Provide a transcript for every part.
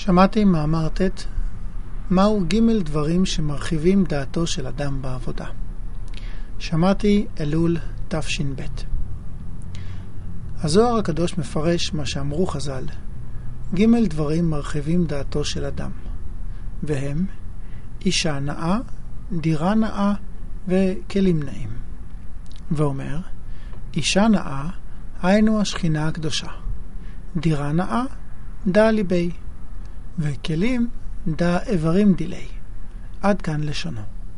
שמעתי מאמר ט' מהו ג' דברים שמרחיבים דעתו של אדם בעבודה. שמעתי אלול תש"ב. הזוהר הקדוש מפרש מה שאמרו חז"ל, ג' דברים מרחיבים דעתו של אדם, והם אישה נאה, דירה נאה וכלים נאים. ואומר, אישה נאה היינו השכינה הקדושה, דירה נאה דא ליבי, וכלים דא איברים דילי. עד כאן לשונו.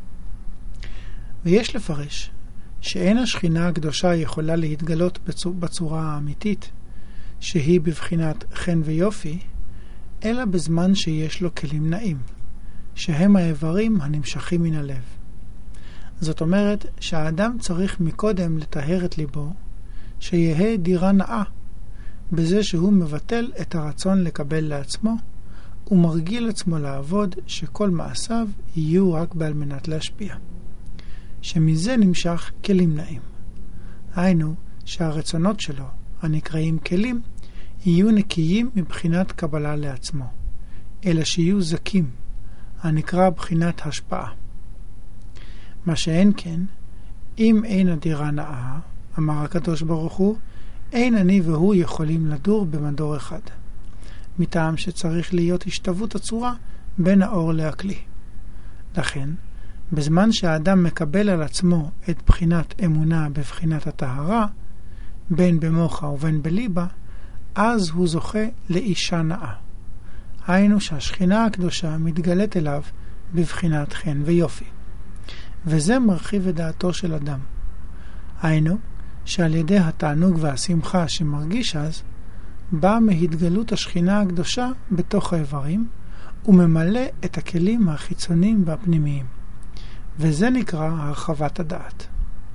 ויש לפרש שאין השכינה הקדושה יכולה להתגלות בצורה האמיתית, שהיא בבחינת חן ויופי, אלא בזמן שיש לו כלים נאים, שהם האיברים הנמשכים מן הלב. זאת אומרת שהאדם צריך מקודם לטהר את ליבו, שיהיה דירה נאה, בזה שהוא מבטל את הרצון לקבל לעצמו, ומרגיל עצמו לעבוד שכל מעשיו יהיו רק בעל מנת להשפיע. שמזה נמשך כלים נאים. היינו שהרצונות שלו, הנקראים כלים, יהיו נקיים מבחינת קבלה לעצמו, אלא שיהיו זקים, הנקרא בחינת השפעה. מה שאין כן, אם אין הדירה נאה, אמר הקדוש ברוך הוא, אין אני והוא יכולים לדור במדור אחד, מטעם שצריך להיות השתוות הצורה בין האור להכלי. לכן, בזמן שהאדם מקבל על עצמו את בחינת אמונה בבחינת הטהרה, בין במוחה ובין בליבה, אז הוא זוכה לאישה נאה. היינו שהשכינה הקדושה מתגלית אליו בבחינת חן ויופי. וזה מרחיב את דעתו של אדם. היינו שעל ידי התענוג והשמחה שמרגיש אז, בא מהתגלות השכינה הקדושה בתוך האיברים, וממלא את הכלים החיצוניים והפנימיים. וזה נקרא הרחבת הדעת.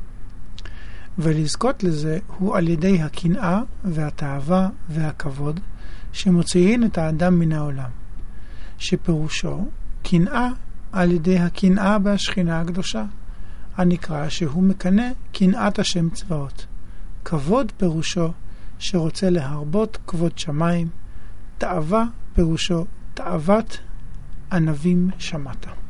ולזכות לזה הוא על ידי הקנאה והתאווה והכבוד שמוציאים את האדם מן העולם, שפירושו קנאה על ידי הקנאה בהשכינה הקדושה, הנקרא שהוא מקנא קנאת השם צבאות. כבוד פירושו שרוצה להרבות כבוד שמיים, תאווה פירושו תאוות ענבים שמעת.